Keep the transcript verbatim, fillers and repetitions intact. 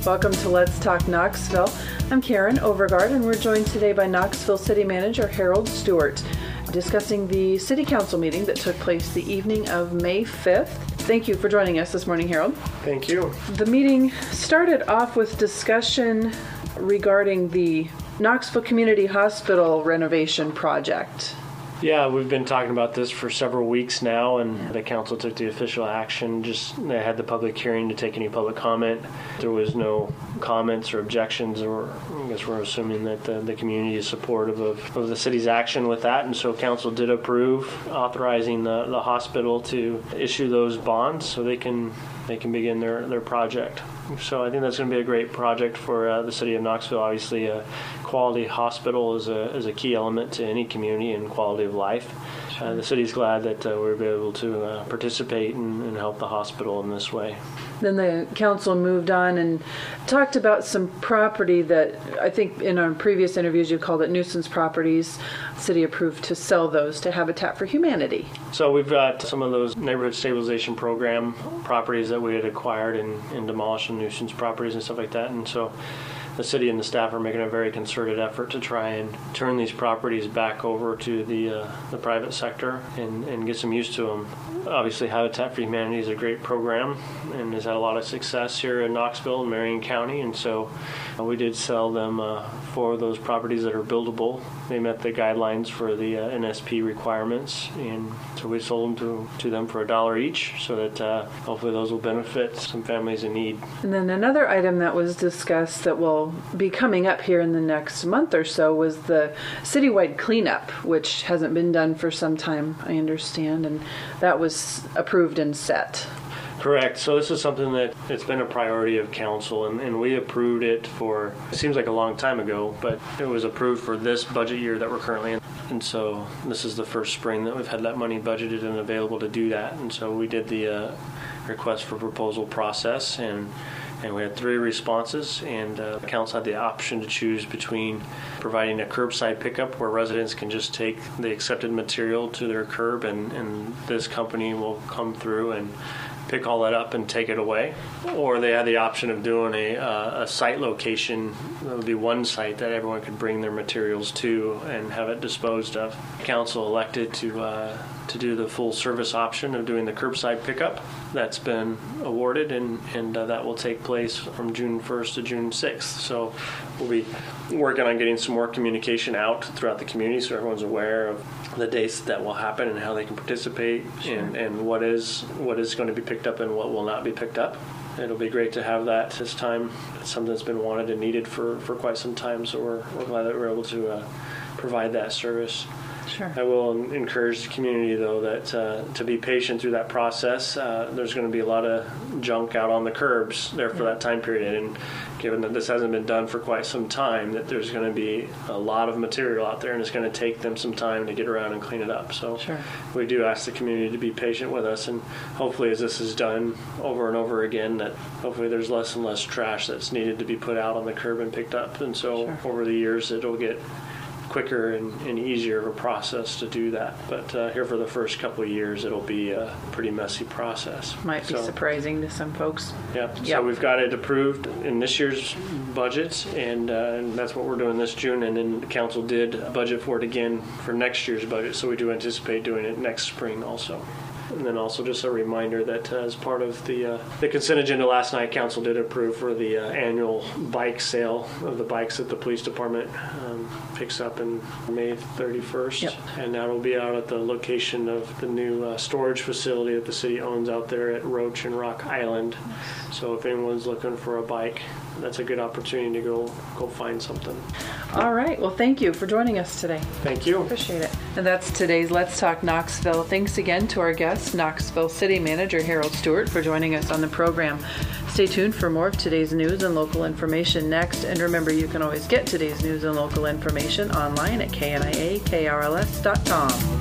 Welcome to Let's Talk Knoxville. I'm Karen Overgaard, and we're joined today by Knoxville City Manager Harold Stewart, discussing the City Council meeting that took place the evening of May fifth. Thank you for joining us this morning, Harold. Thank you. The meeting started off with discussion regarding the Knoxville Community Hospital renovation project. Yeah, we've been talking about this for several weeks now, and the council took the official action. Just they had the public hearing to take any public comment. There was no comments or objections, or I guess we're assuming that the, the community is supportive of, of the city's action with that, and so council did approve authorizing the, the hospital to issue those bonds so they can they can begin their, their project. So I think that's going to be a great project for uh, the city of Knoxville. Obviously, a quality hospital is a is a key element to any community and quality of life. Uh, the city's glad that uh, we'll be able to uh, participate and, and help the hospital in this way. Then the council moved on and talked about some property that I think in our previous interviews you called it nuisance properties. The city approved to sell those to Habitat for Humanity. So we've got some of those neighborhood stabilization program properties that we had acquired and, and demolished, and nuisance properties and stuff like that. And so the city and the staff are making a very concerted effort to try and turn these properties back over to the uh, the private sector and, and get some use to them. Obviously, Habitat for Humanity is a great program and has had a lot of success here in Knoxville and Marion County, and so uh, we did sell them uh, for those properties that are buildable. They met the guidelines for the uh, N S P requirements, and so we sold them to, to them for a dollar each, so that uh, hopefully those will benefit some families in need. And then another item that was discussed that will be coming up here in the next month or so was the citywide cleanup, which hasn't been done for some time, I understand, and that was approved and set. Correct. So this is something that it's been a priority of council, and, and we approved it for, it seems like a long time ago, but it was approved for this budget year that we're currently in. And so this is the first spring that we've had that money budgeted and available to do that. And so we did the uh, request for proposal process, and and we had three responses, and uh, council had the option to choose between providing a curbside pickup where residents can just take the accepted material to their curb, and, and this company will come through and pick all that up and take it away, or they had the option of doing a, uh, a site location. That would be one site that everyone could bring their materials to and have it disposed of. Council elected to uh, to do the full service option of doing the curbside pickup. That's been awarded, and, and uh, that will take place from June first to June sixth. So we'll be working on getting some more communication out throughout the community so everyone's aware of the dates that will happen and how they can participate. Sure. and, and what is what is going to be picked up and what will not be picked up. It'll be great to have that this time. It's something that's been wanted and needed for, for quite some time, so we're, we're glad that we're able to uh, provide that service. Sure. I will encourage the community, though, that uh, to be patient through that process. Uh, there's going to be a lot of junk out on the curbs there for yeah. that time period, and given that this hasn't been done for quite some time, that there's going to be a lot of material out there, and it's going to take them some time to get around and clean it up. So sure. we do ask the community to be patient with us, and hopefully as this is done over and over again, that hopefully there's less and less trash that's needed to be put out on the curb and picked up. And so sure. over the years, it'll get quicker and, and easier of a process to do that. But uh, here for the first couple of years, it'll be a pretty messy process. Might be so, surprising to some folks. Yep. yep. So we've got it approved in this year's budget, and, uh, and that's what we're doing this June. And then the council did budget for it again for next year's budget, so we do anticipate doing it next spring also. And then also just a reminder that uh, as part of the uh, the consent agenda last night, council did approve for the uh, annual bike sale of the bikes that the police department um, picks up in May thirty-first. Yep. And that will be out at the location of the new uh, storage facility that the city owns out there at Roach and Rock Island. So if anyone's looking for a bike, that's a good opportunity to go go find something. All right. Well, thank you for joining us today. Thank you. Appreciate it. And that's today's Let's Talk Knoxville. Thanks again to our guest, Knoxville City Manager Harold Stewart, for joining us on the program. Stay tuned for more of today's news and local information next. And remember, you can always get today's news and local information online at K N I A K R L S dot com.